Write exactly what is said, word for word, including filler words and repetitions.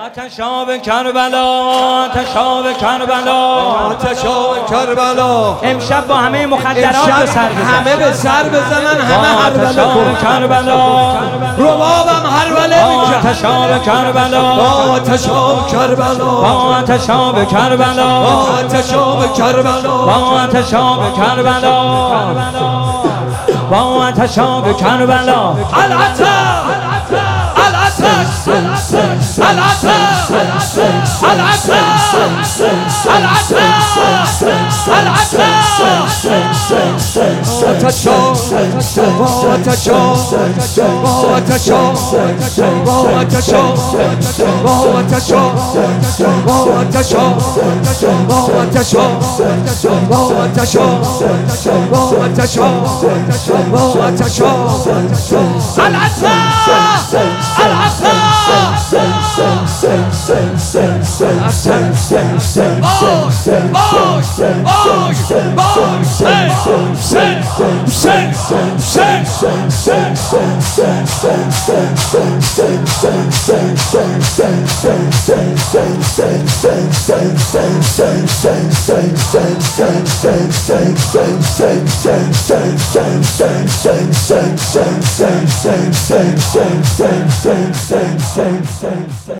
آتش آب کربلا، آتش آب کربلا، آتش آب کربلا. امشب با همه مخدرات به سر بزنن، همه به سر بزنن، همه آتش آب کربلا، ربابم هربله میکرد. آتش آب کربلا، آتش آب کربلا، آتش آب کربلا، آتش آب کربلا، آتش آب کربلا، آتش آب کربلا. Sing, sing, sing, sing, sing, sing, sing, sing, sing, sing.